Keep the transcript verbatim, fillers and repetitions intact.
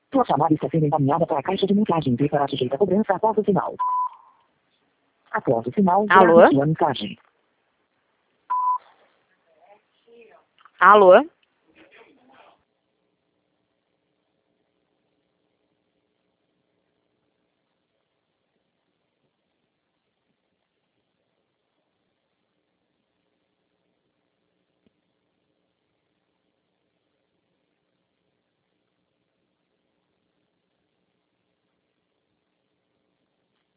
Sua chamada está sendo encaminhada para a caixa de mensagem e será sujeita a cobrança após o sinal. Após o sinal, Alô? grave sua mensagem. Alô?